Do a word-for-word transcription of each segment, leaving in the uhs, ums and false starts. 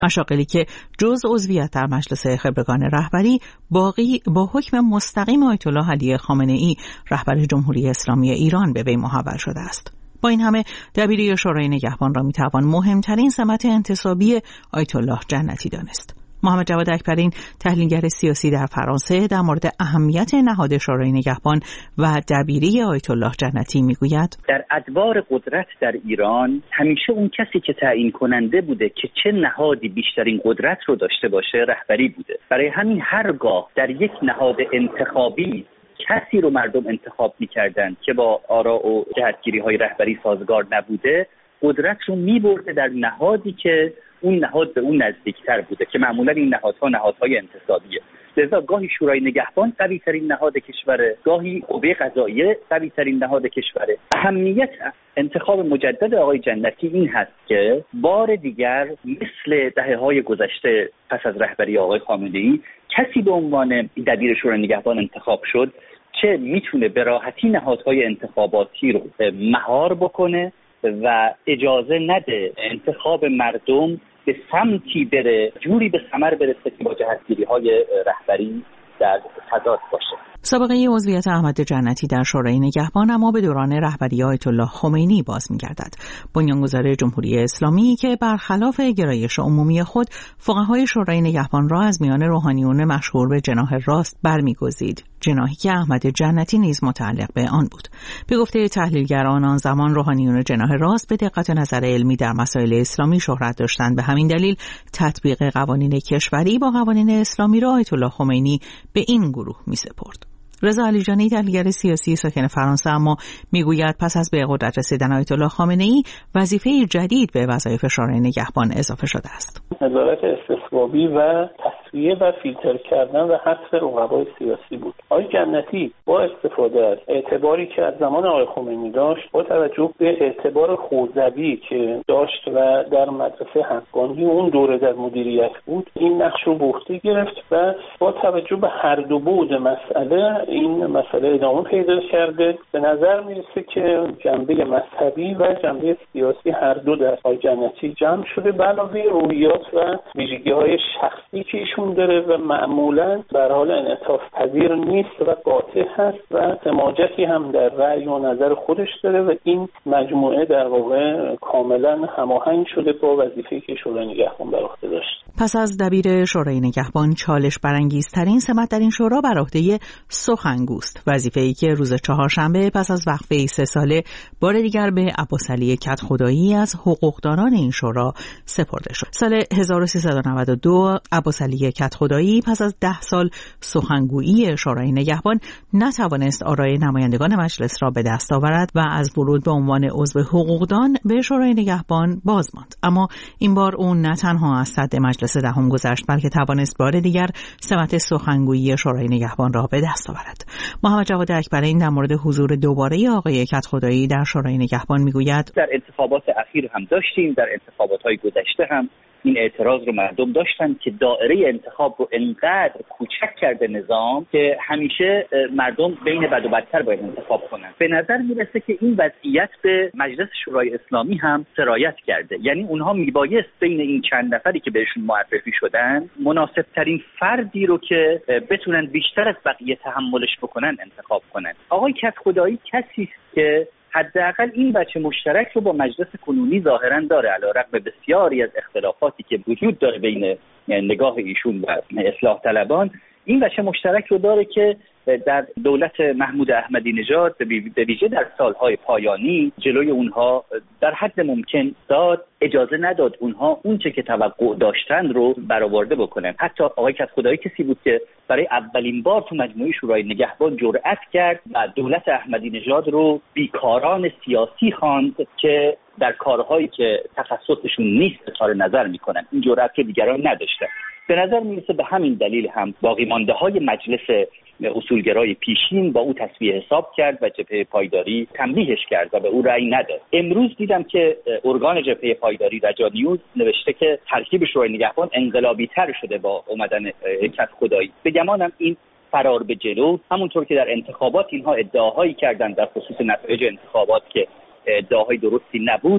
مشاغلی که جز عضویت در مجلس خبرگان رهبری باقی با حکم مستقیم آیت الله علی خامنه‌ای رهبر جمهوری اسلامی ایران به وی محول شده است. با این همه دبیری شورای نگهبان را میتوان مهمترین سمت انتصابی آیت الله جنتی دانست. محمد جواد اکبرین، تحلیلگر سیاسی در فرانسه، در مورد اهمیت نهاد شورای نگهبان و دبیری آیت الله جنتی میگوید: در ادوار قدرت در ایران همیشه اون کسی که تعیین کننده بوده که چه نهادی بیشترین قدرت رو داشته باشه رهبری بوده. برای همین هرگاه در یک نهاد انتخابی کسی رو مردم انتخاب می‌کردند که با آراء و جهتگیری‌های رهبری سازگار نبوده، قدرت رو می‌برده در نهادی که اون نهاد به اون نزدیکتر بوده که معمولا این نهادها نهادهای انتصابیه. لذا گاهی شورای نگهبان قوی ترین نهاد کشوره، گاهی قوه قضاییه قوی ترین نهاد کشوره. اهمیت انتخاب مجدد آقای جنتی این هست که بار دیگر مثل دهه‌های گذشته پس از رهبری آقای خامنه‌ای کسی به عنوان دبیر شورای نگهبان انتخاب شد که میتونه به راحتی نهادهای انتخاباتی رو مهار بکنه و اجازه نده انتخاب مردم به سمتی بره، جوری به ثمر برسه که با جهتگیری‌های رهبری در تضاد باشه. سابقه عضویت احمد جنتی در شورای نگهبان اما به دوران رهبری آیت الله خمینی باز می‌گردد. بنیانگذار جمهوری اسلامی که برخلاف گرایش عمومی خود فقهای شورای نگهبان را از میان روحانیون مشهور به جناح راست برمی‌گزید، جناحی که احمد جنتی نیز متعلق به آن بود. به گفته تحلیلگران آن زمان روحانیون جناح راست به دقت نظر علمی در مسائل اسلامی شهرت داشتند. به همین دلیل تطبیق قوانین کشوری با قوانین اسلامی را آیت الله خمینی به این گروه می‌سپرد. رضا علیجانی، تحلیلگر سیاسی ساکن فرانسه، اما میگوید پس از به قدرت رسیدن آیت الله خامنه‌ای وظیفه جدید به وظایف شورای نگهبان اضافه شده است. نظارت استصوابی و تصفیه و فیلتر کردن و حذف رقبای سیاسی بود. آقای جنتی با استفاده از اعتباری که از زمان آقای خمینی داشت، با توجه به اعتبار حوزوی که داشت و در مدرسه حقانی اون دوره در مدیریت بود، این نقش رو به عهده گرفت و با توجه به هر دو بعد مسئله این مسئله ادامه پیدا کرده. به نظر میرسه که جنبه مذهبی و جنبه سیاسی هر دو در آقای جنتی جمع شده، به علاوه رویات و ویژگی‌های شخصی که ایشون داره و معمولاً در حال انعطاف پذیر نیست و قاطع هست و سماجتی هم در رأی و نظر خودش داره و این مجموعه در واقع کاملاً هماهنگ شده با وظیفه‌ای که شورای نگهبان بر عهده داشت. پس از دبیر شورای نگهبان چالش برانگیزترین سمت در این شورا بر عهده سخنگوست، وظیفه‌ای که روز چهارشنبه پس از وقفه سه ساله بار دیگر به عباسعلی کدخدایی از حقوقدانان این شورا سپرده شد. سال هزار و سیصد و نود و دو عباسعلی کدخدایی پس از ده سال سخنگویی شورای نگهبان نتوانست آرای نمایندگان مجلس را به دست آورد و از ورود به عنوان عضو حقوقدان به شورای نگهبان باز ماند. اما این بار اون نه تنها از صدر مجلس دهم گذشت، بلکه توانست بار دیگر سمت سخنگویی شورای نگهبان را به دست آورد. محمد جواد اکبرین در مورد حضور دوباره آقای کدخدایی در شورای نگهبان میگوید: در انتخابات اخیر هم داشتیم، در انتخابات‌های گذشته هم این اعتراض رو مردم داشتن که دائره انتخاب رو انقدر کوچک کرده نظام که همیشه مردم بین بد و بدتر باید انتخاب کنن. به نظر میرسه که این وضعیت به مجلس شورای اسلامی هم سرایت کرده، یعنی اونها میبایست بین این چند نفری که بهشون معرفی شدن مناسب ترین فردی رو که بتونن بیشتر از بقیه تحملش بکنن انتخاب کنن. آقای کدخدایی کسی است که حداقل این بچه مشترک رو با مجلس کنونی ظاهراً داره، علیرغم بسیاری از اختلافاتی که وجود داره بین نگاه ایشون و اصلاح طلبان. این بچه مشترک رو داره که در دولت محمود احمدی نژاد به ویژه در سالهای پایانی جلوی اونها در حد ممکن داد، اجازه نداد اونها اونچه که توقع داشتن رو برآورده بکنن. حتی آقای کدخدایی کسی بود که برای اولین بار تو مجموعه شورای نگهبان جرأت کرد و دولت احمدی نژاد رو بیکاران سیاسی خواند که در کارهایی که تخصصشون نیست اظهار نظر میکنن. این جرأت که دیگران نداشتن. به نظر میرسه به همین دلیل هم باقی مانده های مجلس اصولگرای پیشین با او تسویه حساب کرد و جبهه پایداری تنبیهش کرد و به او رأی نداد. امروز دیدم که ارگان جبهه پایداری رجا نیوز نوشته که ترکیب شورای نگهبان انقلابی تر شده با اومدن کدخدایی. به گمانم این فرار به جلو، همونطور که در انتخابات اینها ادعاهایی کردند در خصوص نتایج انتخابات که ادعاهای درستی نبود،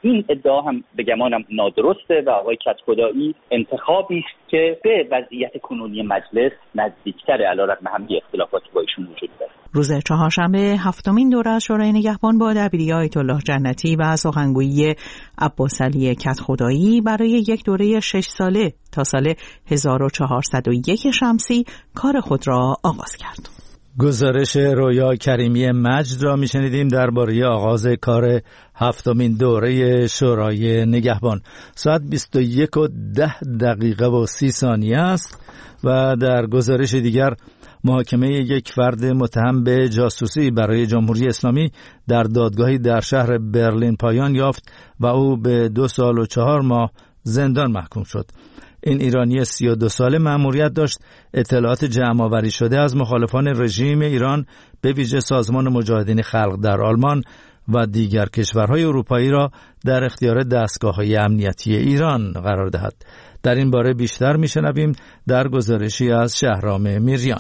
این ادعا هم به گمانم نادرسته و آقای کدخدایی انتخابی است که به وضعیت کنونی مجلس نزدیکتره، علیرغم همه اختلافاتی با ایشون وجود داره. روز چهارشنبه هفتمین دوره از شورای نگهبان با دبیری آیت الله جنتی و سخنگویی عباسعلی کدخدایی برای یک دوره شش ساله تا سال هزار و چهارصد و یک شمسی کار خود را آغاز کرد. گزارش رویا کریمی مجد را میشنیدیم درباره آغاز کار هفتمین دوره شورای نگهبان. ساعت بیست و یک و ده دقیقه و سی ثانیه است و در گزارش دیگر محاکمه یک فرد متهم به جاسوسی برای جمهوری اسلامی در دادگاهی در شهر برلین پایان یافت و او به دو سال و چهار ماه زندان محکوم شد. این ایرانی سی و دو ساله مأموریت داشت اطلاعات جمع آوری شده از مخالفان رژیم ایران به ویژه سازمان مجاهدین خلق در آلمان و دیگر کشورهای اروپایی را در اختیار دستگاه‌های امنیتی ایران قرار دهد. در این باره بیشتر می‌شنویم در گزارشی از شهرام میریان.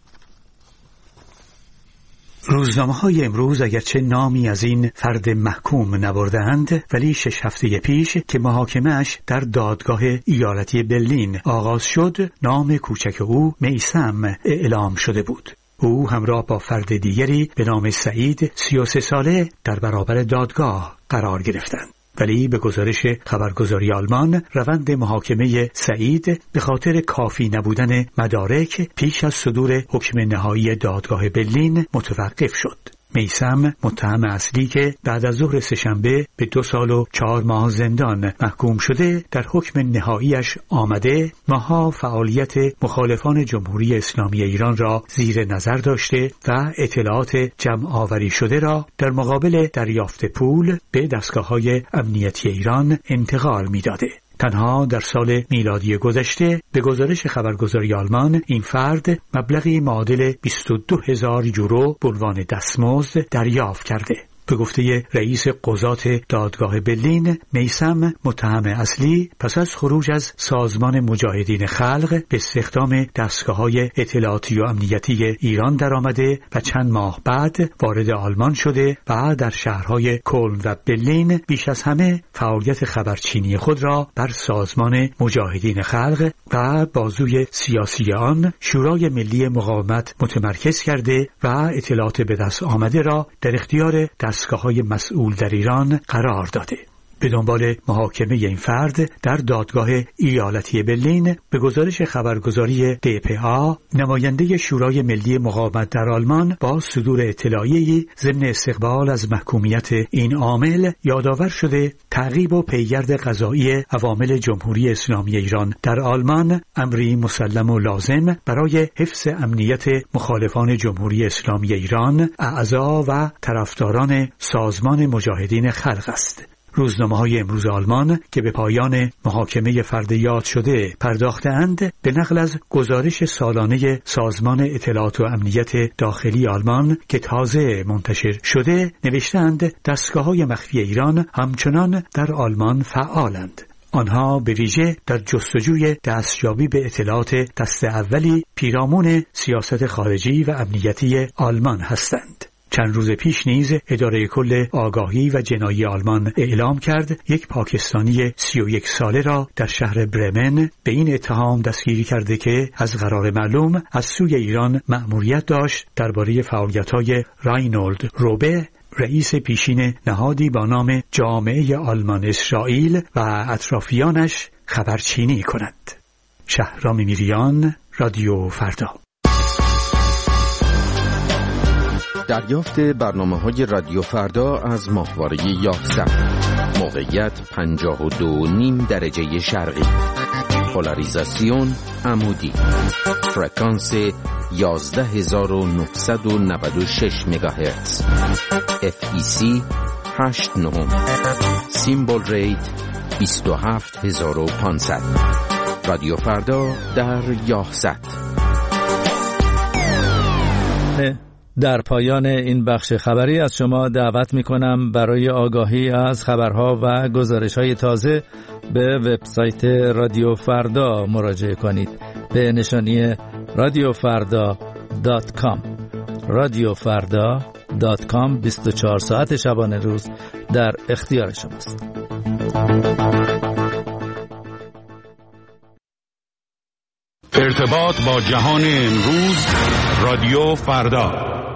روزنامه‌های امروز اگرچه نامی از این فرد محکوم نبردند، ولی شش هفته پیش که محاکمه‌اش در دادگاه ایالتی برلین آغاز شد، نام کوچک او میثم اعلام شده بود. او همراه با فرد دیگری به نام سعید سی و سه ساله در برابر دادگاه قرار گرفتند. ولی به گزارش خبرگزاری آلمان، روند محاکمه سعید به خاطر کافی نبودن مدارک پیش از صدور حکم نهایی دادگاه برلین متوقف شد. میثم متهم اصلی که بعد از ظهر سه‌شنبه به دو سال و چهار ماه زندان محکوم شده، در حکم نهاییش آمده ماها فعالیت مخالفان جمهوری اسلامی ایران را زیر نظر داشته و اطلاعات جمع آوری شده را در مقابل دریافت پول به دستگاه‌های امنیتی ایران انتقال می‌داده. تنها در سال میلادی گذشته به گزارش خبرگزاری آلمان این فرد مبلغی معادل بیست و دو هزار یورو به عنوان دستمزد دریافت کرده. به گفته رئیس قضات دادگاه برلین، میثم متهم اصلی پس از خروج از سازمان مجاهدین خلق به استخدام دستگاه‌های اطلاعاتی و امنیتی ایران درآمده و چند ماه بعد وارد آلمان شده و در شهرهای کلن و برلین بیش از همه فعالیت خبرچینی خود را بر سازمان مجاهدین خلق و بازوی سیاسی آن شورای ملی مقاومت متمرکز کرده و اطلاعات به دست آمده را در اختیار دستگاه‌های مسئول در ایران قرار داده. به دنبال محاکمه این فرد در دادگاه ایالتی برلین، به گزارش خبرگزاری دی پی آ، نماینده شورای ملی مقاومت در آلمان با صدور اطلاعیه‌ای ضمن استقبال از محکومیت این عامل یادآور شده تعقیب و پیگرد قضایی عوامل جمهوری اسلامی ایران در آلمان امری مسلم و لازم برای حفظ امنیت مخالفان جمهوری اسلامی ایران، اعضا و طرفداران سازمان مجاهدین خلق است. روزنامه‌های امروز آلمان که به پایان محاکمه فرد یاد شده پرداختند، به نقل از گزارش سالانه سازمان اطلاعات و امنیت داخلی آلمان که تازه منتشر شده نوشتند دستگاه‌های مخفی ایران همچنان در آلمان فعالند. آنها به ویژه در جستجوی دستیابی به اطلاعات دست اولی پیرامون سیاست خارجی و امنیتی آلمان هستند. چند روز پیش نیز اداره کل آگاهی و جنایی آلمان اعلام کرد یک پاکستانی سی و یک ساله را در شهر برمن به این اتهام دستگیری کرده که از قرار معلوم از سوی ایران مأموریت داشت درباره فعالیت‌های راینولد روبه، رئیس پیشین نهادی با نام جامعه آلمان اسرائیل و اطرافیانش خبرچینی کند. شهرام میریان، رادیو فردا. دریافت برنامه‌های رادیو فردا از ماهواره یازده. موقعیت پنجاه و دو و نیم درجه شرقی. پولاریزاسیون عمودی. فرکانس یازده هزار و نهصد و نود و شش مگاهرتز. اف ای سی هشت نه. سیمبل ریت بیست و هفت هزار و پانصد. رادیو فردا در یازده. در پایان این بخش خبری از شما دعوت می‌کنم برای آگاهی از خبرها و گزارش‌های تازه به وبسایت رادیو فردا مراجعه کنید به نشانی رادیو فردا دات کام. رادیو فردا دات کام بیست و چهار ساعت شبانه روز در اختیار شماست. ارتباط با جهان امروز، رادیو فردا.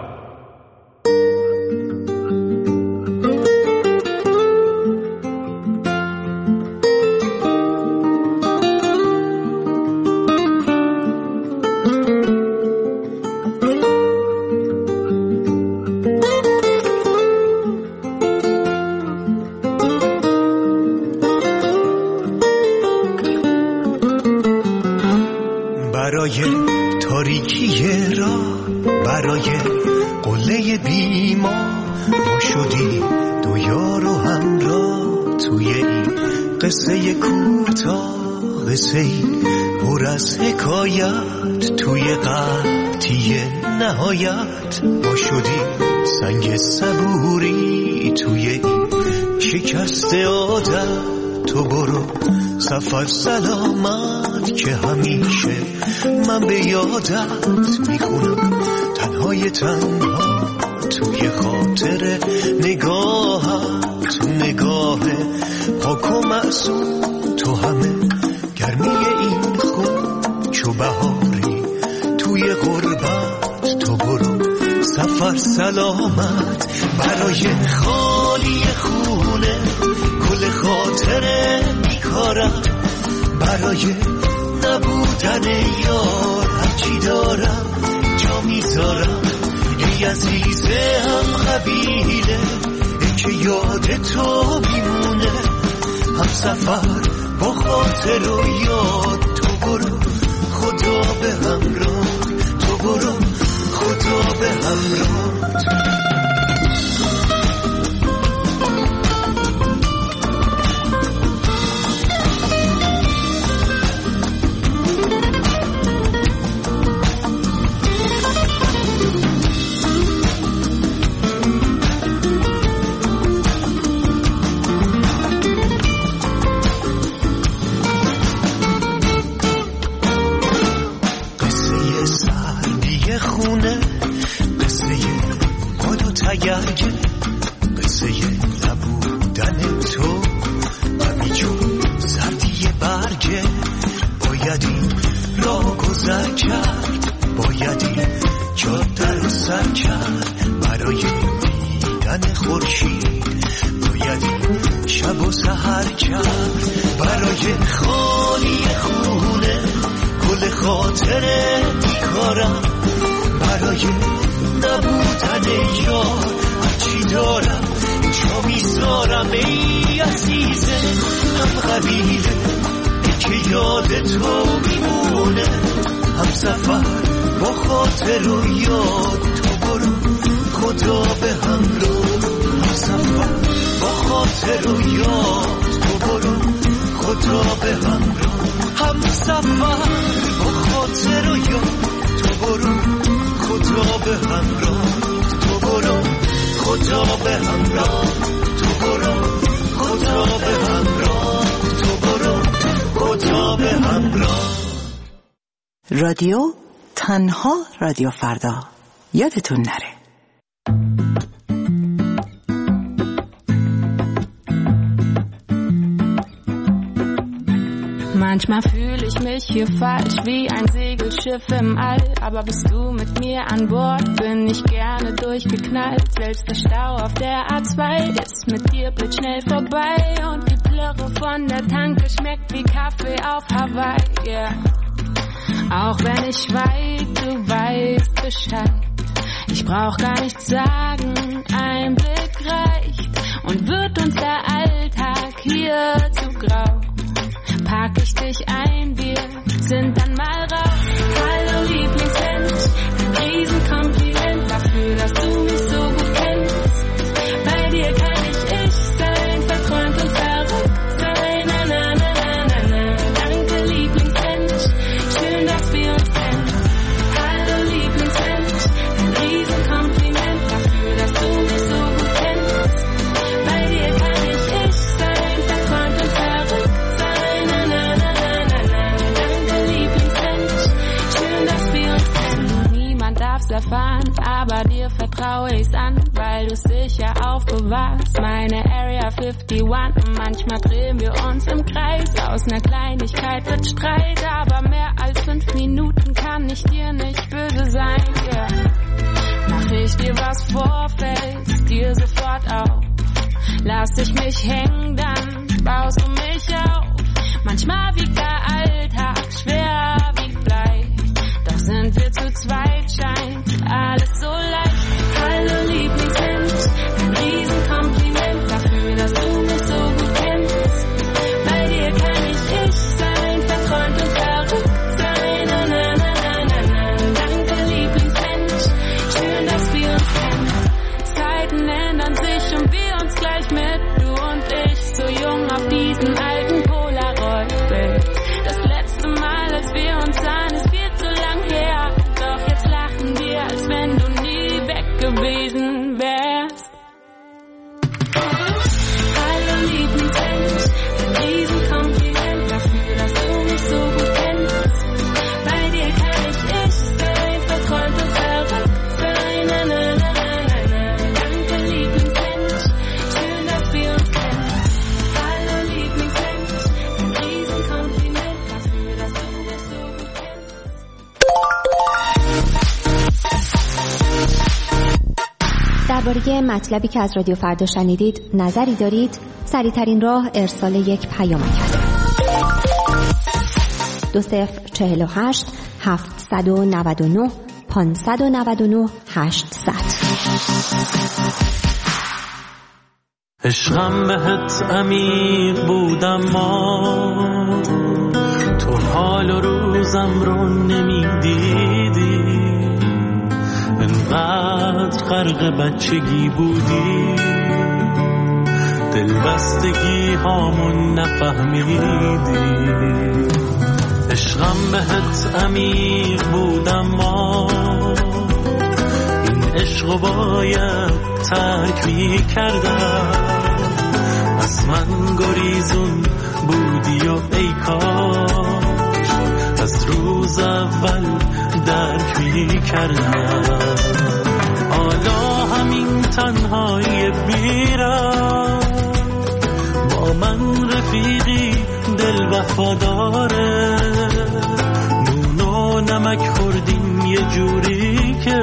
برای تاریکی را، برای قله بیما ما شدیم دو یار و همراه توی این قصه کوتاه، قصه ای پر از حکایت توی قحطی نهایت. ما شدیم سنگ صبوری توی این شکست عادت. تو برو سفر سلامت که همیشه من به یادت میخونم، تنهای تنها توی خاطر نگاهت. تو نگاه پاک و معصوم، تو همه گرمی این خون چو بهاری توی غربت. تو برو سفر سلامت برای خالی خونه، کل خاطر بیکارم، برای نبودن یار هرچی دارم جا میذارم. ای عزیزه هم قبیله که یاد تو میمونه، هم سفر با خاطر و یاد. تو برو خدا به همراه، تو برو خدا به همراه. قصه نبودن تو همینجور سردی برگه. بایدی را گذر کرد، بایدی جاده رو سر کرد برای دیدن خورشید. بایدی شب و سحر کرد برای خالی خونه، کل خاطر بیکارم، برای نبودن یار هرچی دارم جا میذارم. ای عزیزه هم قبیله که یاد تو میمونه، هم سفر با خاطر و یاد. تو برو خدا به همراه، هم سفر با خاطر و یاد. تو برو خدا به همراه، هم سفر با خاطر و یاد. تو برو خدا به همراه، تو برو خدا به همراه. تو برو خدا به همراه، تو برو خدا به همراه. رادیو تنها رادیو فردا، یادتون نره. Manchmal fühle ich mich hier falsch wie ein Segelschiff im All, aber bist du mit mir an Bord, bin ich gerne durchgeknallt. Selbst der Stau auf der A zwei ist mit dir blitzschnell vorbei und die Plörre von der Tanke schmeckt wie Kaffee auf Hawaii, yeah. Auch wenn ich weit, du weißt Bescheid. Ich brauch gar nichts sagen, ein Blick reicht und wird uns der Alltag hier zu grau. Pack ich dich ein, wir sind dann mal raus. Hallo Lieblingsmensch, ein Riesenkompliment dafür, dass du mich so gut kennst. Bei dir kann ich ich sein, verträumt und verrückt sein. Na na na na na na. Danke Lieblingsmensch, schön, dass wir uns kennen. Hallo Lieblingsmensch, ein Riesenkompliment dafür, dass du mich so gut kennst. Bei dir kann ich ich sein, verträumt und verrückt sein. Na na na na na na. Danke Lieblingsmensch. Elefant, aber dir vertraue ich's an, weil du sicher aufbewahrst. Meine Area einundfünfzig, manchmal drehen wir uns im Kreis. Aus ner Kleinigkeit wird Streit, aber mehr als fünf Minuten kann ich dir nicht böse sein, yeah. Mach ich dir was vor, fällst dir sofort auf. Lass ich mich hängen, dann baust du mich auf. Manchmal wiegt der Alltag schwer wie Blei, doch sind wir zu zweit, scheint alles so leicht. Hallo Lieblingsmensch, ein Riesenkompliment dafür, dass du mich so gut kennst. Bei dir kann ich ich sein, verträumt und verrückt sein. Na, na, na, na, na, na. Danke Lieblingsmensch, schön, dass wir uns kennen. Zeiten ändern sich und wir uns gleich mit, du und ich, so jung auf diesen alten Polaroid-Bild. Das letzte Mal, als wir uns sahen, ist viel zu lang her, doch jetzt lachen wir, als wenn du nie weg gewesen wärst. Hallo Lieblingsmensch, ein Riesenkompliment dafür, dass du mich so gut kennst. Bei dir kann ich ich sein, verträumt und verrückt sein. Na, na, na, na, na. Danke Lieblingsmensch, schön, dass wir uns kennen. Hallo Lieblingsmensch, ein Riesenkompliment dafür, dass du mich so gut kennst. درباره مطلبی که از رادیو فردا شنیدید نظری دارید؟ سریع‌ترین راه ارسال یک پیام است. دو صفر چهل و هشت هفتصد و نود و نه پانصد و نود و نه هشتصد. عشقم بهت عمیق بودم ما، تو حال و روزم رو نمیدیدی، انقدر غرق بچگی بودی، دلبستگی هامون نفهمیدی. عشقم بهت عمیق بودم ما، این عشقو باید ترک می کردم، از من گریزون بودی و ای کاش از روز اول درک می کردم. حالا همین تنهایی بیرم، با من رفیقی دل وفاداره، نون و نمک خوردیم یه جوری که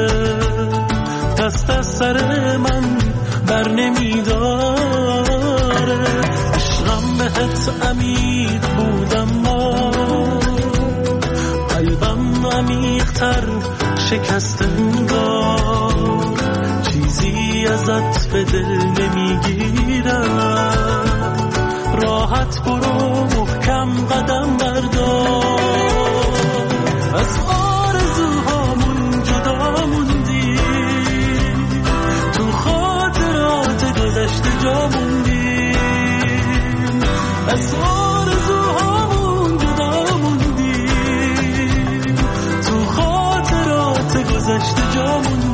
دست از سر من بر نمیداره. عشقم بهت عمیق بودم ما، قلبم عمیق‌تر شکست انگار، چیزی ازت به دل نمیگیرم، راحت برو محکم قدم بردار. از آرزوهامون جدا موندی، تو خاطرات گذشته جا موندی، از آرزوهامون جدا موندی، تو خاطرات گذشته جا موندی.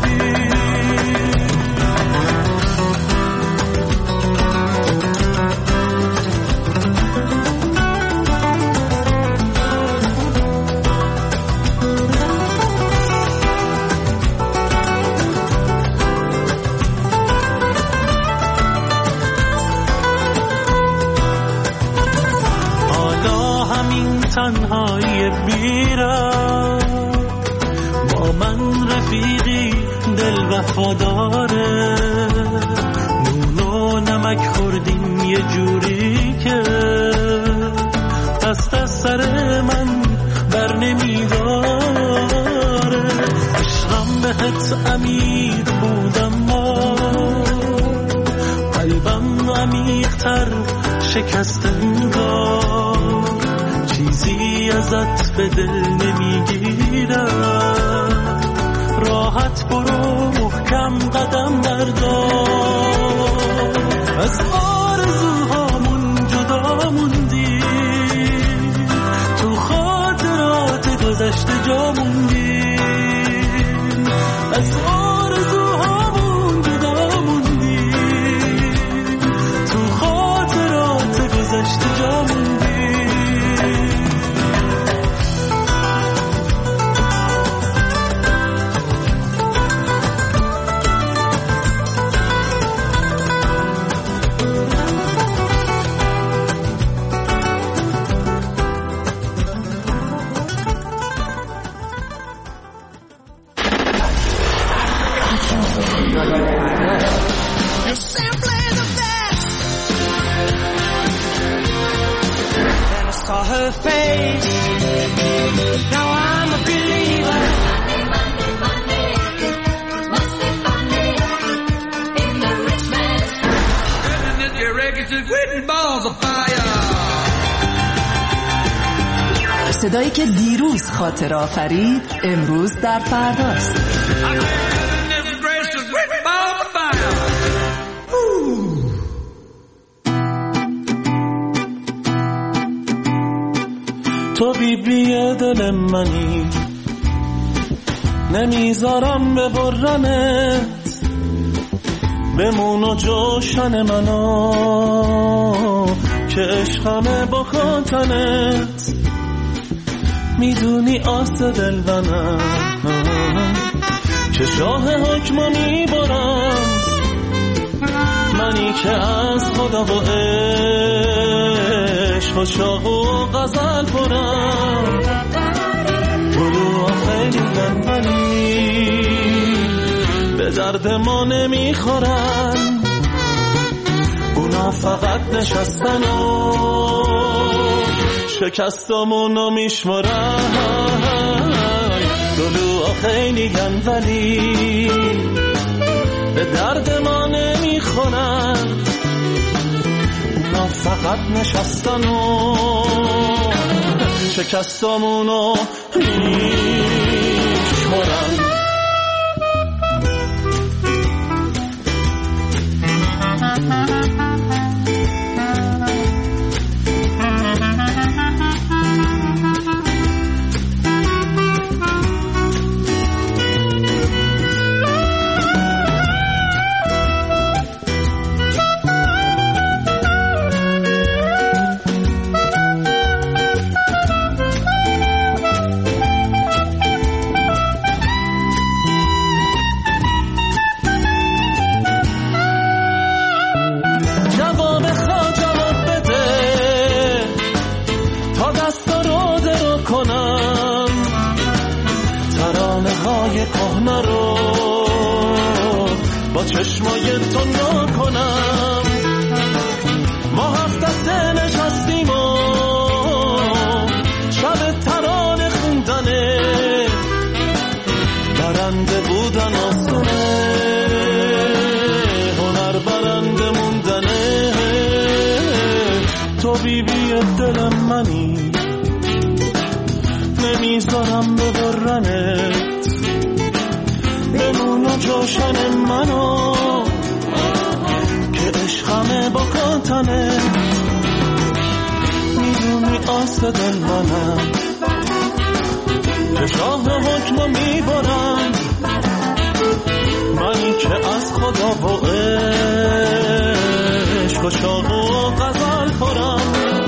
تنهایی بیرم، با من رفیقی دل وفاداره، نون و نمک خوردیم یه جوری که دست از سر من بر نمیداره. عشقم بهت عمیق بودم ما، قلبم عمیق‌تر شکست انگار، چیزی ازت به دل نمیگیرم، راحت برو محکم قدم بردار. از آرزوهامون جدا موندی، تو خاطرات گذشته جا موندی، از آرزوهامون جدا موندی، تو خاطرات گذشته جا موندی. days. Now I'm a believer. Monday, Monday, must be Monday in the rich man's house. And this your records is written balls of fire. صدایی که دیروز خاطر آفرید امروز در فرداست. تو بی بی دل منی، نمیذارم ببرمت، بمون و جوشن منو که عشقمه با خاطنت. میدونی آس دل منم که شاه حکمو میبرم، منی که از خدا و عشق و شاق و غزل پرم. گروه خیلی گنبنی به درد ما نمیخورن، اونا فقط نشستن و شکستامونو میشمارن. گلوها خیلی گن ولی به درد ما نمیخورن، اونا فقط نشستن و شکستامونو میشمارن. چشمای تو نکنم، ما هفت دسته نشستیم و شب ترانه خوندنه، برنده بودن آسونه، هنر برنده موندنه. تو بی بی دل منی، نمیذارم ببرنت، بمون و جوشن منو که عشقمه با کاتنه. میدونی آس دل منم که شاه حکمو میبرم، منی که از خدا و عشق و شاق و غزل خورم.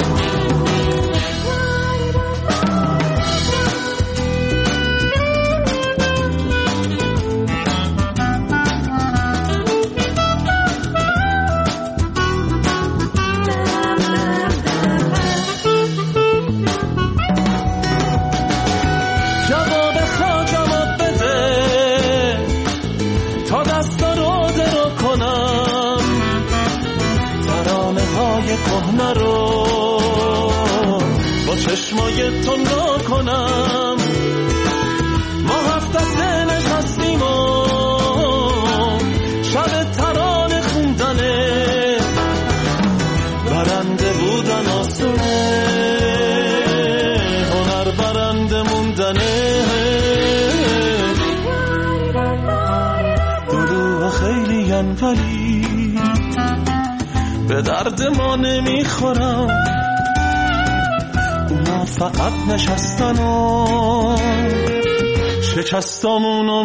چشمای تو نکنم، ما هفت دسته نشستیم و شب ترانه خوندنه، برنده بودن آسونه، هنر برنده موندنه. دلوها خیلی ین ولی به درد ما نمیخورم، فقط نشستن و شکستامونو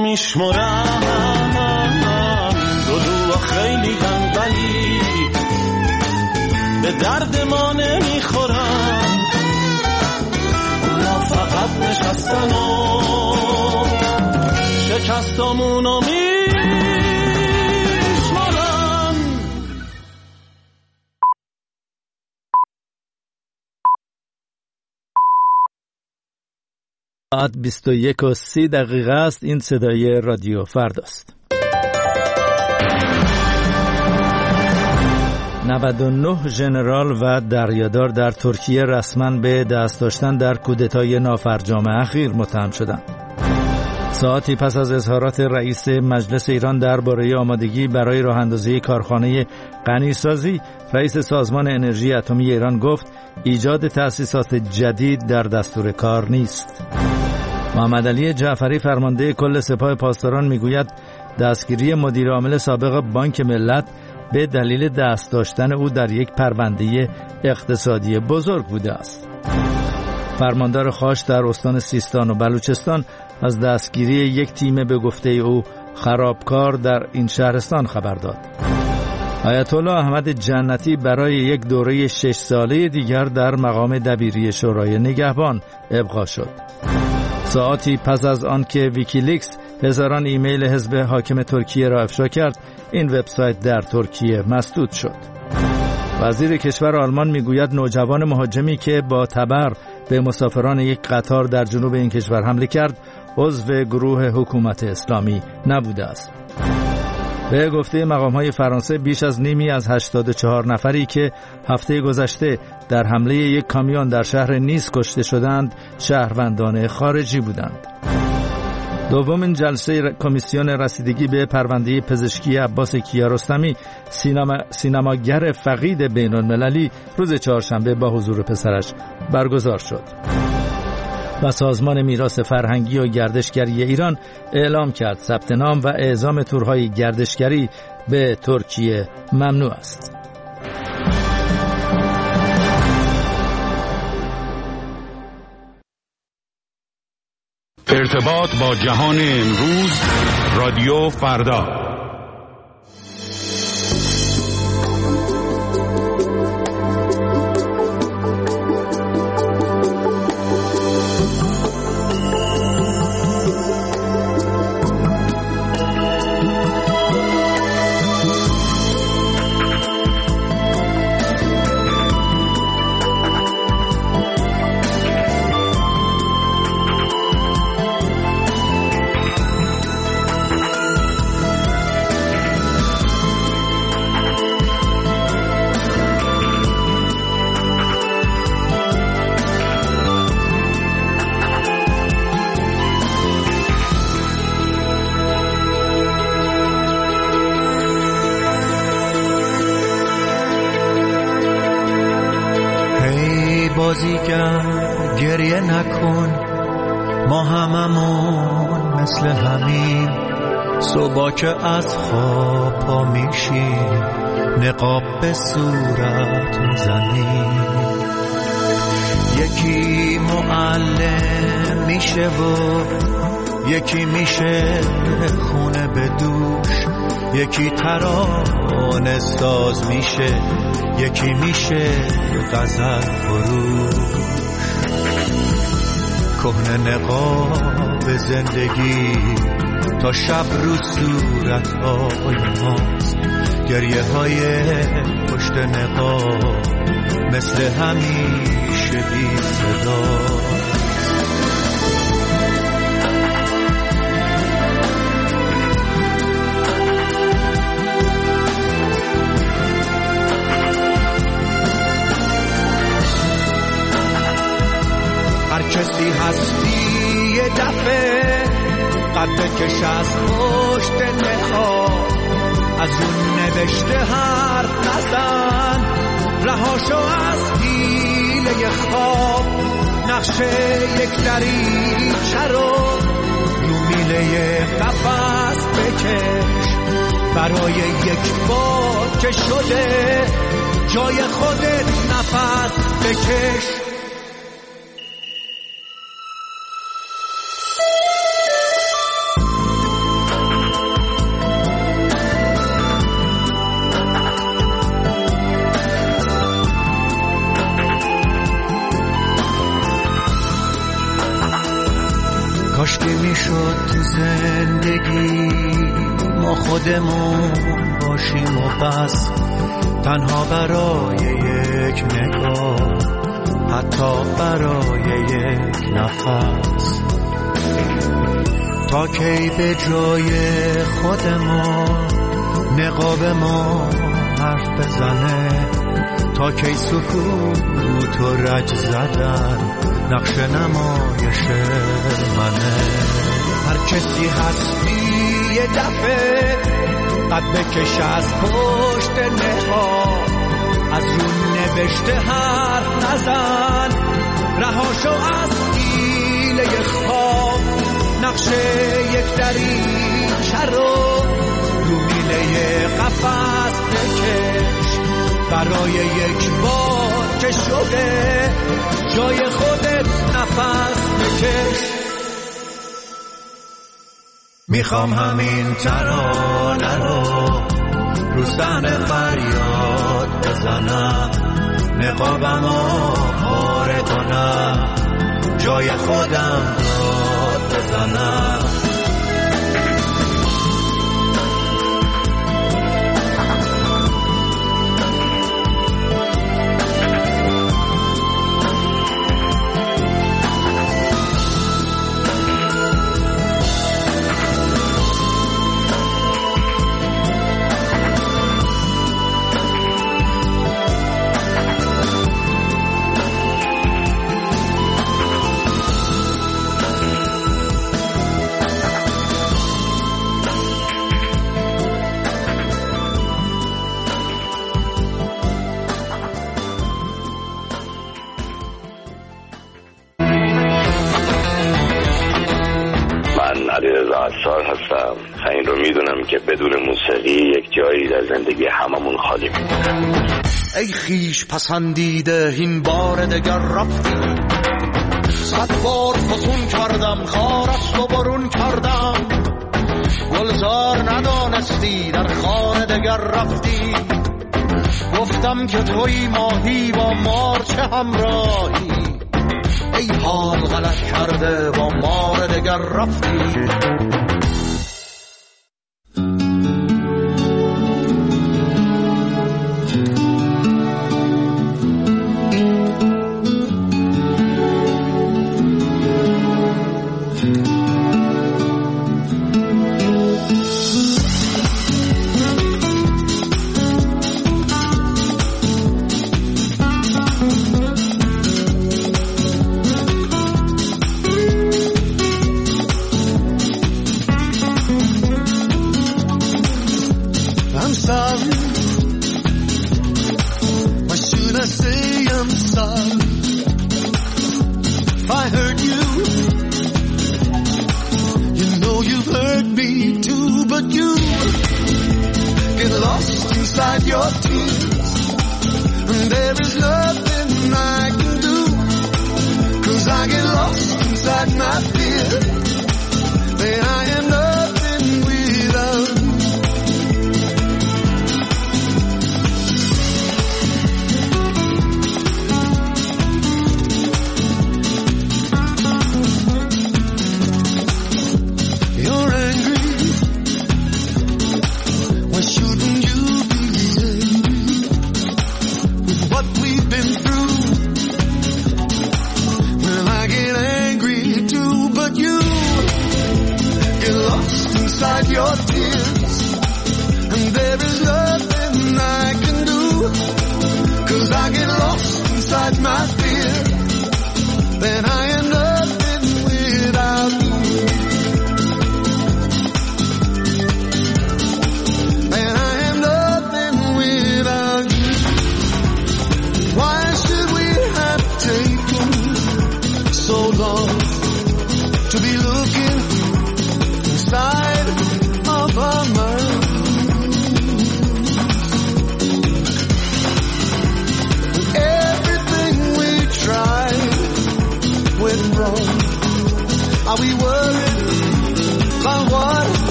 میشمرن. دلوها خیلی گنبلی به درد ما نمیخورن، اونا فقط نشستن و شکستامونو میشمرن. ساعت بیست و یک و سی دقیقه است. این صدای رادیو فرداست. نود و نه ژنرال و دریادار در ترکیه رسما به دست داشتن در کودتای نافرجام اخیر متهم شدند. ساعتی پس از اظهارات رئیس مجلس ایران درباره آمادگی برای راه اندازی کارخانه غنیسازی، رئیس سازمان انرژی اتمی ایران گفت ایجاد تأسیسات جدید در دستور کار نیست. محمد علی جعفری فرمانده کل سپاه پاسداران میگوید دستگیری مدیر عامل سابق بانک ملت به دلیل دست داشتن او در یک پرونده اقتصادی بزرگ بوده است. فرماندار خاش در استان سیستان و بلوچستان از دستگیری یک تیم به گفته او خرابکار در این شهرستان خبر داد. آیت الله احمد جنتی برای یک دوره شش ساله دیگر در مقام دبیری شورای نگهبان ابقا شد. ساعتی پس از آن که ویکیلیکس هزاران ایمیل حزب حاکم ترکیه را افشا کرد، این وبسایت در ترکیه مسدود شد. وزیر کشور آلمان میگوید نوجوان مهاجمی که با تبر به مسافران یک قطار در جنوب این کشور حمله کرد عضو گروه حکومت اسلامی نبوده است. به گفته مقام‌های فرانسه بیش از نیمی از هشتاد و چهار نفری که هفته گذشته در حمله یک کامیون در شهر نیس کشته شدند شهروندان خارجی بودند. دومین جلسه کمیسیون رسیدگی به پرونده پزشکی عباس کیارستمی، سینما سینماگر فقید بین‌المللی، روز چهارشنبه با حضور پسرش برگزار شد. و سازمان میراث فرهنگی و گردشگری ایران اعلام کرد ثبت نام و اعزام تورهای گردشگری به ترکیه ممنوع است. ارتباط با جهان امروز، رادیو فردا. بازیگر گریه نکن، ما هممون مثل همین، صبح که از خواب پا میشیم نقاب به صورت میزنیم. یکی معلم میشه و یکی میشه خونه به دوش، یکی ترانه ساز میشه، یکی میشه غزل فروش. کهنه نقاب زندگی تا شب رو صورت‌های ماست، گریه های پشت نقاب مثل همیشه بی صدا. هر کسی هستی یه دفعه قد کش از پشت نقاب، از اون نوشته حرف نزن، رهاشو از حیله خواب. نقشه یک دریچه رو رو میله قفس بکش، برای یک بار که شده جای خودت نفس بکش. کاشکی میشد تو زندگی ما خودمون باشیم و بس، تنها برای یک نگاه، حتی برای یک نفس. تا کی به جای خودمون نقاب ما حرف بزنه، تا کی سکوت و رج زدن نقش نمایش منه. هر کسی هستی یه دفعه قد بکش از پشت نقاب، از رو نوشته حرف نزن، رهاشو از دیله خواب. نقش یک دریچه رو رو میله قفس بکش، برای یک بار که شده جای خودت نفس بکش. میخوام همین ترانه رو رو صحنه فریاد بزنم، نقابمو پاره کنم، جای خودم داد بزنم. هستم. این رو میدونم که بدون موسیقی یک جایی در زندگی هممون خالی میمونه. ای خیش پسندیده این بار دگر رفتی، صد بار فسون کردم خارست و برون کردم، گلزار ندانستی در خانه دگر رفتی. گفتم که توی ماهی با مار چه همراهی، ای حال غلط کرده با مار دگر رفتی.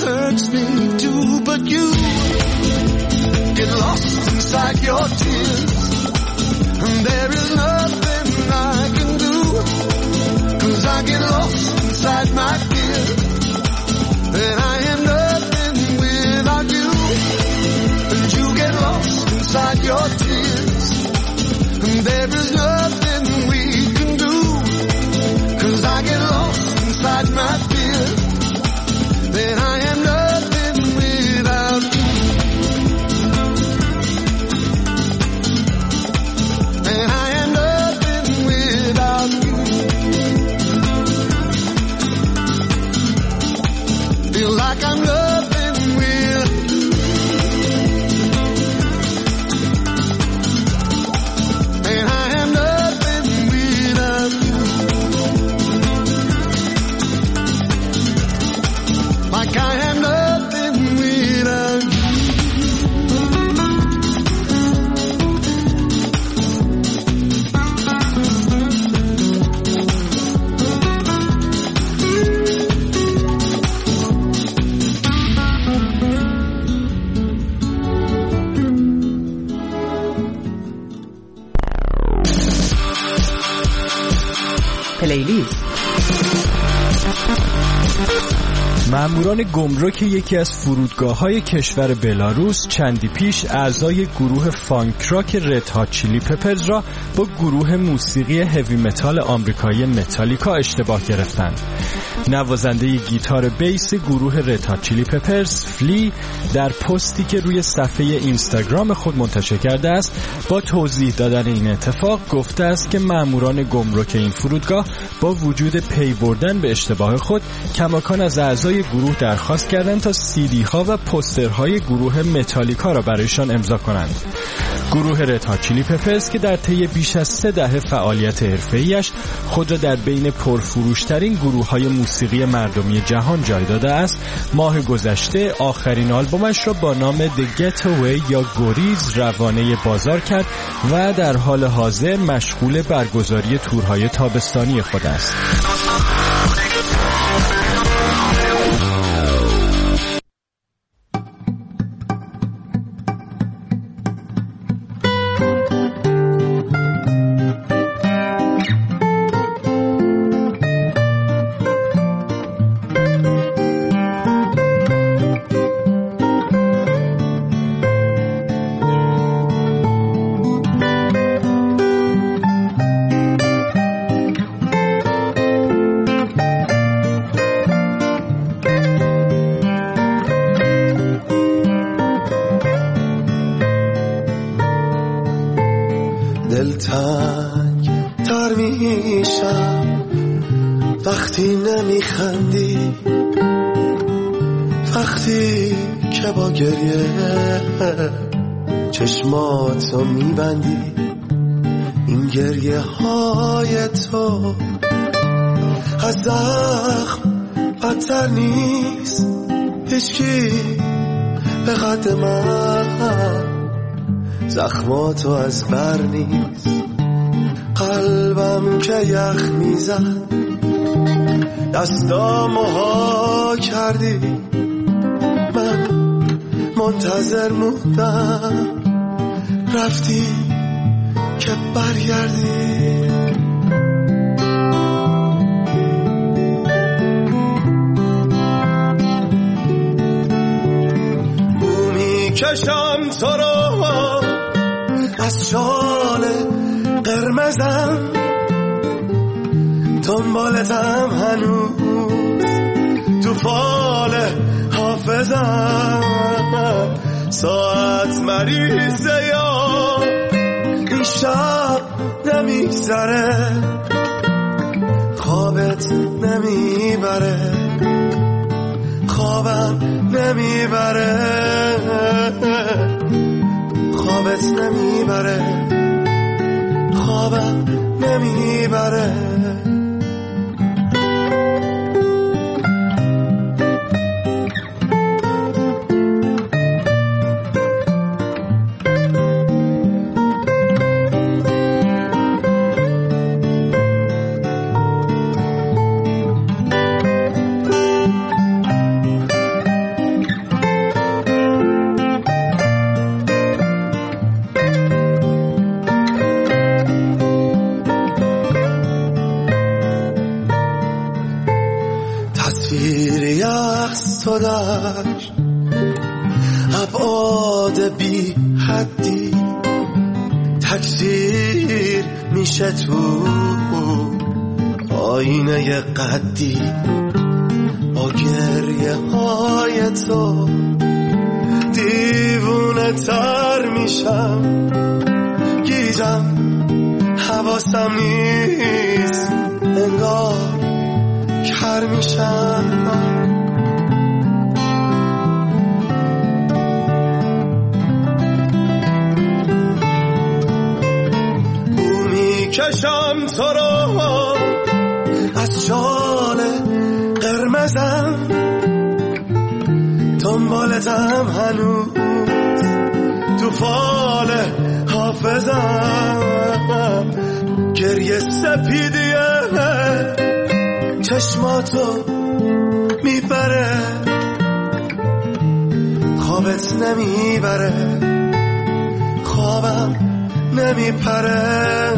hurts me too, but you get lost inside your tears, and there is nothing I can do, 'cause I get lost inside my fear, and I am nothing without you, and you get lost inside your tears, and there is nothing we can do, 'cause I get lost inside my fear, then I am nothing without you. And I am nothing without you. Feel like I'm nothing without you. And I am nothing without you. Like I am nothing without you. پلیلیست. ماموران گمرک یکی از فرودگاه‌های کشور بلاروس چندی پیش اعضای گروه فانک راک رد هات چیلی پپرز را با گروه موسیقی هوی متال آمریکایی متالیکا اشتباه گرفتند. نوازنده گیتار بیس گروه رد هات چیلی پپرز فلی در پستی که روی صفحه اینستاگرام خود منتشر کرده است با توضیح دادن این اتفاق گفته است که ماموران گمرک این فرودگاه با وجود پی بردن به اشتباه خود کماکان از اعضای گروه درخواست کردند تا سیدی ها و پوسترهای گروه متالیکا را برایشان امضا کنند. گروه رد هات چیلی پپرز که در طی بیش از سه دهه فعالیت حرفه‌ایش خود را در بین پرفروشترین گروه‌های موسیقی مردمی جهان جای داده است، ماه گذشته آخرین آلبومش را با نام The Getaway یا گریز روانه بازار کرد و در حال حاضر مشغول برگزاری تورهای تابستانی خود است. دلتنگ تر میشم وقتی نمیخندی، وقتی که با گریه چشماتو میبندی. این گریه های تو از زخم بدتر نیست، هیچکی به قد من زخماتو از بر نیست. قلبم که یخ میزد دستامو ها کردی، من منتظر موندم رفتی که برگردی. بو میکشم تو رو از شال قرمزم، دنبالتم هنوز تو فال حافظم. ساعت مریضه یا این شب نمیگذره، خوابت نمیبره، خوابم نمیبره، خوابت نمیبره، خوابم نمیبره. گداش ابعاد بی حدی تکثیر میشه تو آینه قدی با گریه های تو دیوونه تر میشم گیجم حواسم نیست انگار کر میشم بو میکشم تو رو از شال قرمزم دنبالتم هنوز تو فال حافظم گریه سپیدیه چشماتو میبره خوابت نمیبره خوابم نمیپره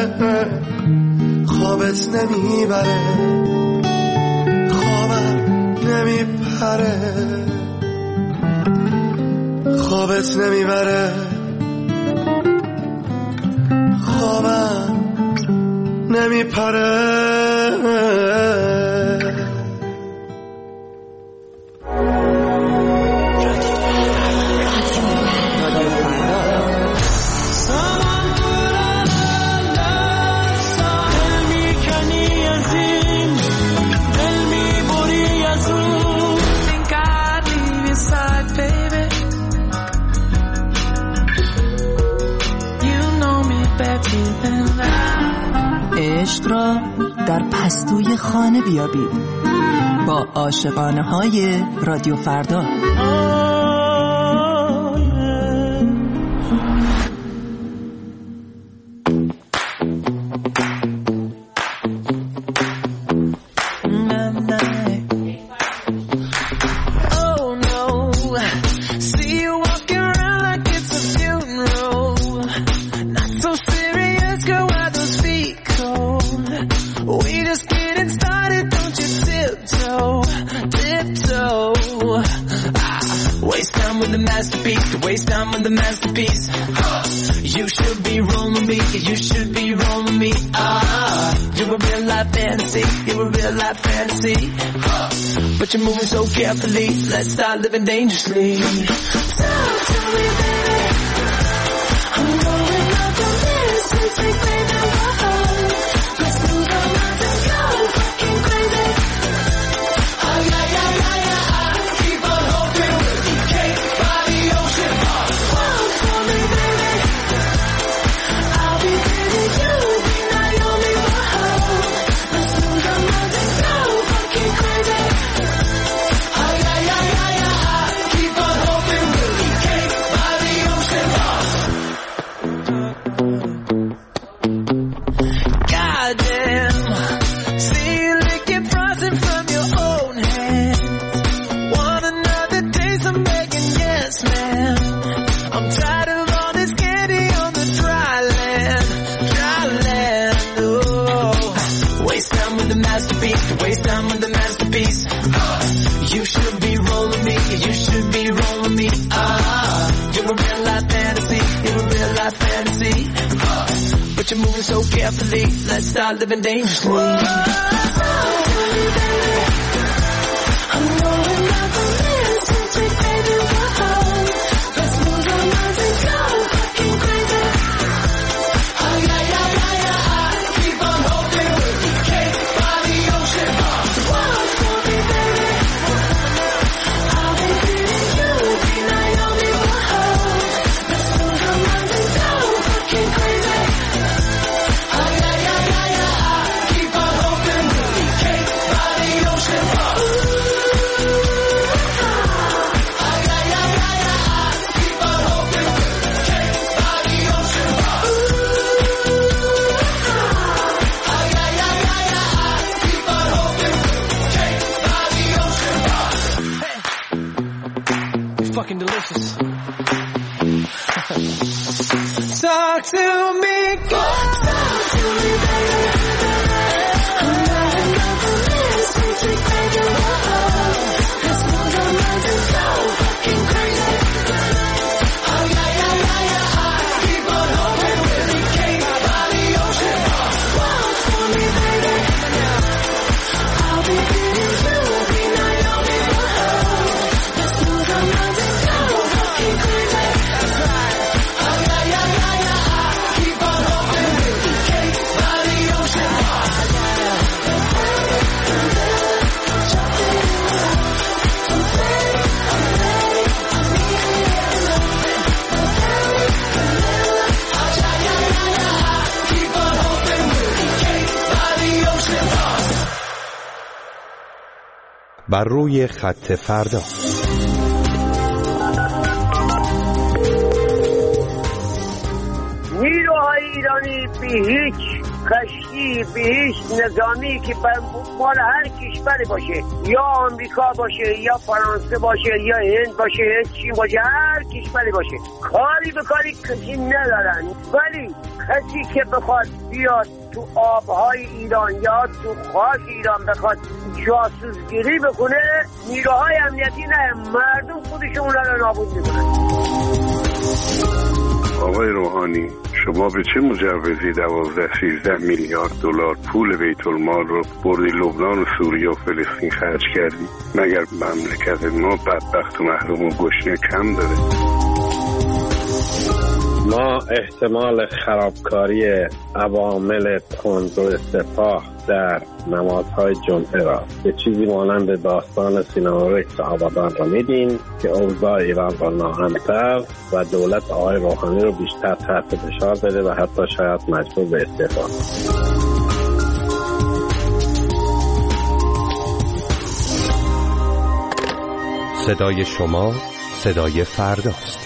خوابت نمیبره خوابم نمیپره خوابت نمیبره خوابم نمیپره عشق را در پستوی خانه بیابید با عاشقانه های رادیو فردا. Waste time with the masterpiece. You should be rolling me. You should be rolling me. Ah, you're a real life fantasy. You're a real life fantasy. But you're moving so carefully. Let's start living dangerously. Talk to me, baby. I'm going up on this. Let's take baby home. Let's lose our minds and go fucking crazy. Oh yeah, yeah, yeah, yeah. Keep on hoping we'll be cake by the ocean. Walk for me, baby. I'll be baby, you'll be Naomi. Whoa. Let's lose our minds and go fucking crazy. Oh yeah, yeah, yeah, yeah. Keep on hoping we'll be cake by the ocean. Goddamn. See you licking frosting from your own hand. Want another taste? I'm begging, yes, ma'am. I'm tired of all this candy on the dry land, dry land. Oh, waste time with the masterpiece, waste time with the masterpiece. You should be rolling me, you should be rolling me. Ah, you're a real life fantasy, you're a real life fantasy. But you're moving so carefully, let's start living dangerously. I'm rolling up on this, let's take baby home. Let's lose our minds and go fucking crazy. Oh yeah, yeah, yeah, yeah. Keep on hoping we'll be cake by the ocean. Walk for me, baby. I'll be baby, you'll be Naomi. Whoa. Let's lose our minds and go fucking crazy. Oh yeah, yeah, yeah, yeah. Keep on hoping we'll be cake by the ocean. Fucking delicious. Talk to me, God. Talk to me, baby. I'm not enough for this. We take baby, whoa. Let's move on بر روی خط فردا. نیروهای ایرانی به هیچ کشتی، به هیچ نظامی که مال هر کشوری باشه، یا آمریکا باشه یا فرانسه باشه یا هند باشه یا چین باشه، هر کشوری باشه، کاری به کاری کسی ندارن. ولی کسی که بخواد بیاد تو آبهای ایران یا تو خاک ایران بخواد جاسوسگیری بکنه، نیروهای امنیتی نه، مردم خودشون اونا رو نابود میکنن. آقای روحانی، شما به چه مجوزی دوازده سیزده میلیارد دلار پول بیت المال رو بردی لبنان و سوریه و فلسطین خرج کردی؟ مگر مملکت ما بدبخت و محروم و گشنه کم داره؟ ما احتمال خرابکاری عوامل تندرو سپاه در نمادهای جمعه را به چیزی مانند داستان سینا رکس آبادان را میدیم که اوضاع ایران را ناامن‌تر و دولت آقای روحانی رو بیشتر تحت فشار بده و حتی شاید مجبور به استعفا. صدای شما صدای فرداست.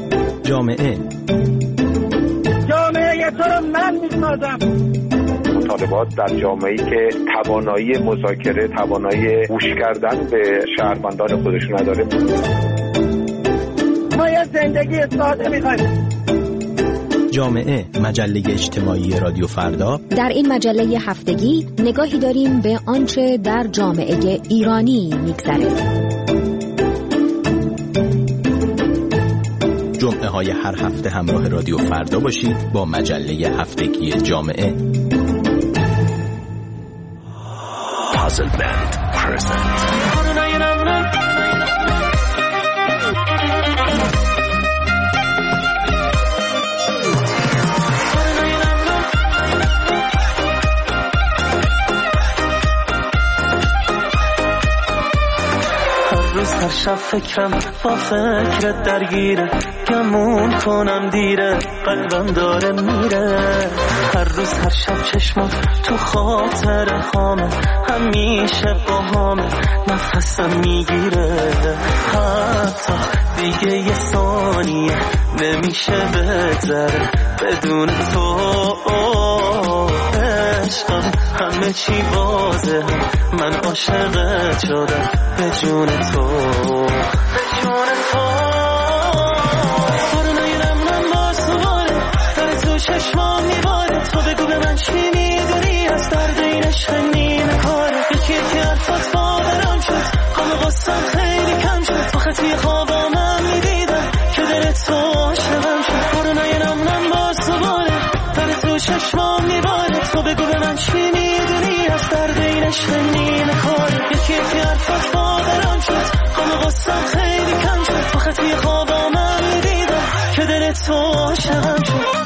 جامعه جامعه تو رو من میسازم، مطالبات در جامعه‌ای که توانایی مذاکره، توانایی گوش کردن به شهروندان خودش نداره. ما یه زندگی ساده می‌خوایم. جامعه، مجله اجتماعی رادیو فردا. در این مجله هفتگی نگاهی داریم به آنچه در جامعه ایرانی می‌گذره. جمعه های هر هفته همراه رادیو فردا باشید با مجله هفتگی جامعه. Puzzle Band present. هر شب فکرم با فکرت درگیره، گمون کنم دیره، قلبم داره میره. هر روز هر شب چشمات تو خاطر خامه، همیشه باهامه، نفسم میگیره. حتی دیگه یه ثانیه نمیشه بگذره بدون تو. عشقم همه چی بازه، من عاشقت شدم به جون تو، به جون تو. بارونای نمونم باز دوباره در تو چشمام میباره. تو بگو به من چی میدونی از درد این عشق نیمه کاره. یکی یکی حرفات باورم شد، غم غصم خیلی کم شد. آخه توی خوابام هم میدیدم که دل تو عاشقم شد. بارونای نمونم باز دوباره در تو چشمام میباره. تو بگو به من چی میدونی از درد این عشق نیمه کاره. یکی یکی حرفات باورم شد، غم غصم خیلی کم شد. آخه توی خوابام هم میدیدم که دل تو عاشقم شد.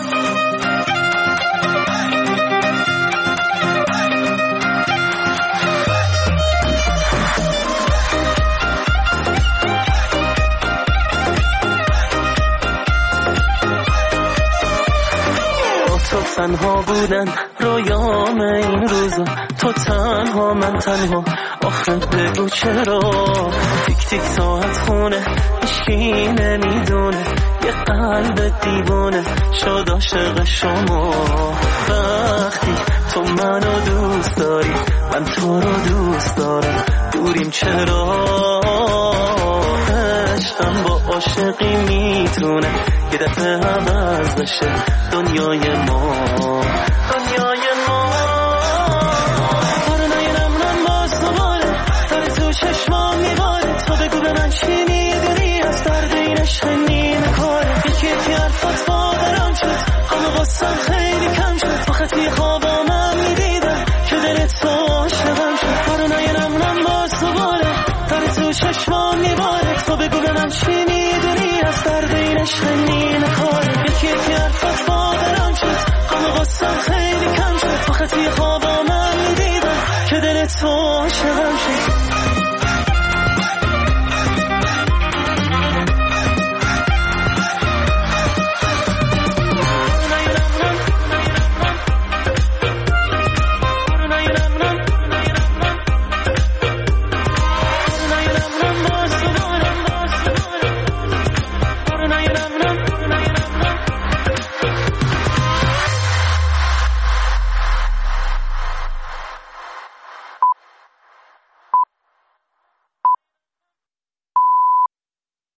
تنها بودن رویام این روزا، تو تنها من تنها. آخه بگو چرا تیک تیک ساعت خونه، هیچکی نمیدونه یه قلب دیوانه شد عاشق شما. وقتی تو منو دوست داری من تو رو دوست دارم، دوریم چرا؟ عشقم با عاشقی میتونه یه دفعه عوض بشه دنیای ما، دنیای ما. بارونای نمونم باز دوباره در تو چشمام میباره. تو بگو به من چی میدونی از درد این عشق نیمه کاره. یکی یکی حرفات باورم شد، غم غصم خیلی کم شد. آخه توی خوابام هم میدیدم که دل تو عاشقم شد. بارونای نمونم باز دوباره در تو چشمام میباره. تو بگو به من چی میدونی از درد این عشق نیمه کاره.